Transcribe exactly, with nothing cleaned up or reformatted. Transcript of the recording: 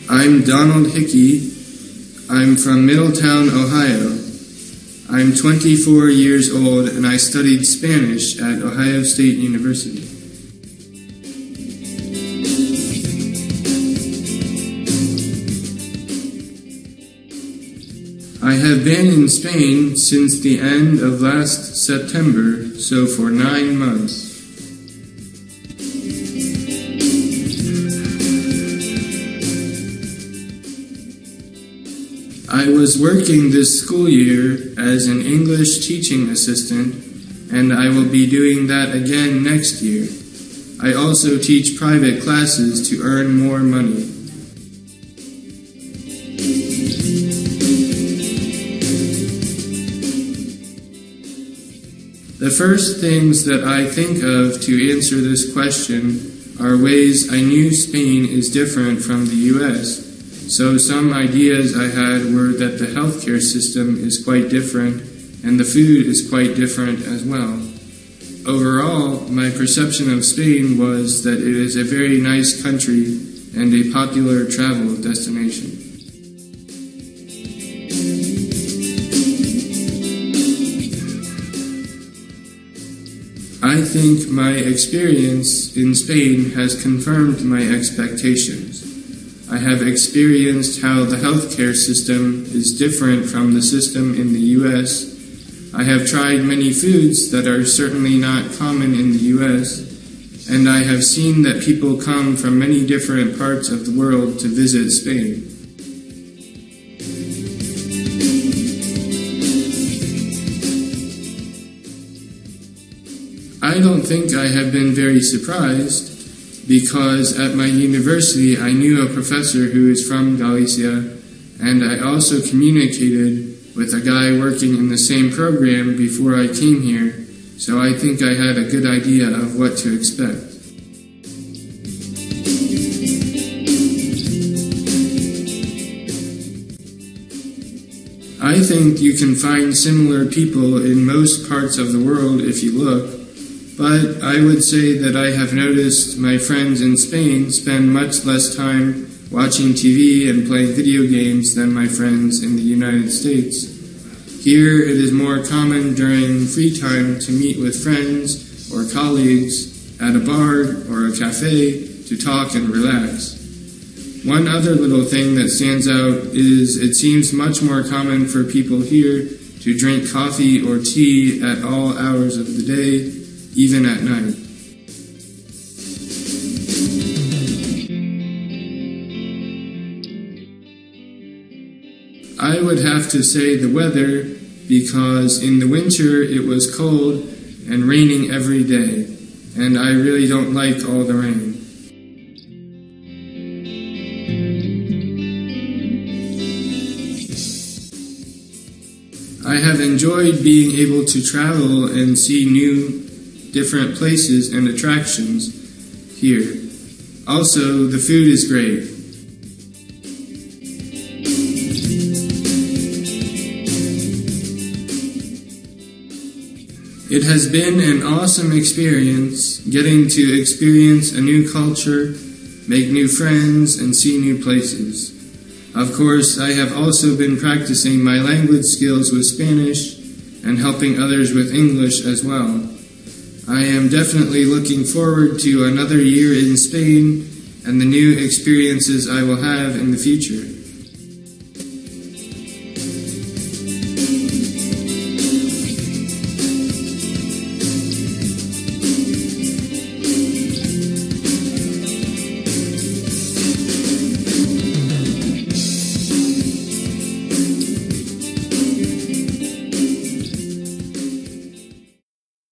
I'm Donald Hickey. I'm from Middletown, Ohio. I'm twenty-four years old and I studied Spanish at Ohio State University. I have been in Spain since the end of last September, so for nine months. I was working this school year as an English teaching assistant, and I will be doing that again next year. I also teach private classes to earn more money. The first things that I think of to answer this question are ways I knew Spain is different from the U S, so some ideas I had were that the healthcare system is quite different and the food is quite different as well. Overall, my perception of Spain was that it is a very nice country and a popular travel destination. I think my experience in Spain has confirmed my expectations. I have experienced how the healthcare system is different from the system in the U S. I have tried many foods that are certainly not common in the U S, and I have seen that people come from many different parts of the world to visit Spain. I don't think I have been very surprised, because at my university I knew a professor who is from Galicia, and I also communicated with a guy working in the same program before I came here, so I think I had a good idea of what to expect. I think you can find similar people in most parts of the world if you look, but I would say that I have noticed my friends in Spain spend much less time watching T V and playing video games than my friends in the United States. Here it is more common during free time to meet with friends or colleagues at a bar or a cafe to talk and relax. One other little thing that stands out is it seems much more common for people here to drink coffee or tea at all hours of the day, even at night. I would have to say the weather, because in the winter it was cold and raining every day, and I really don't like all the rain. I have enjoyed being able to travel and see new different places and attractions here. Also, the food is great. It has been an awesome experience getting to experience a new culture, make new friends, and see new places. Of course, I have also been practicing my language skills with Spanish and helping others with English as well. I am definitely looking forward to another year in Spain and the new experiences I will have in the future.